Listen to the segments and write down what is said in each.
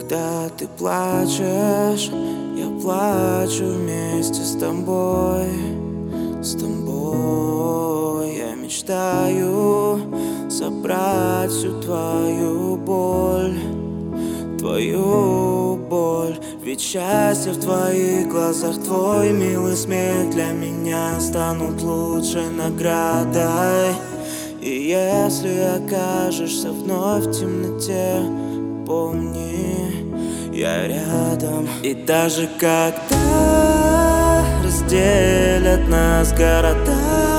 когда ты плачешь, я плачу вместе с тобой. С тобой я мечтаю собрать всю твою боль. Твою боль, ведь счастье в твоих глазах, твой милый смех для меня станут лучшей наградой. И если окажешься вновь в темноте, помни, я рядом. И даже когда разделят нас города,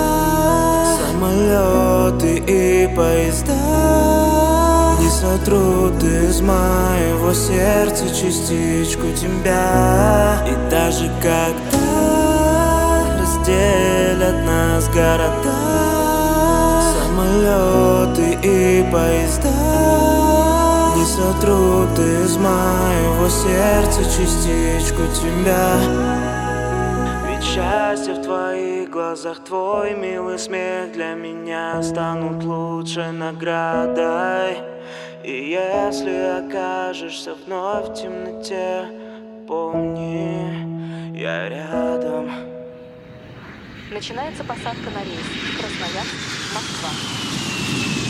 самолеты и поезда, не сотрут из моего сердца частичку тебя. И даже когда разделят нас города, самолеты и поезда, не сотрут из моего сердца частичку тебя. Ведь счастье в твоих глазах, твой милый смех для меня станут лучшей наградой. И если окажешься вновь в темноте, помни, я рядом. Начинается посадка на рейс Красноярск-Москва.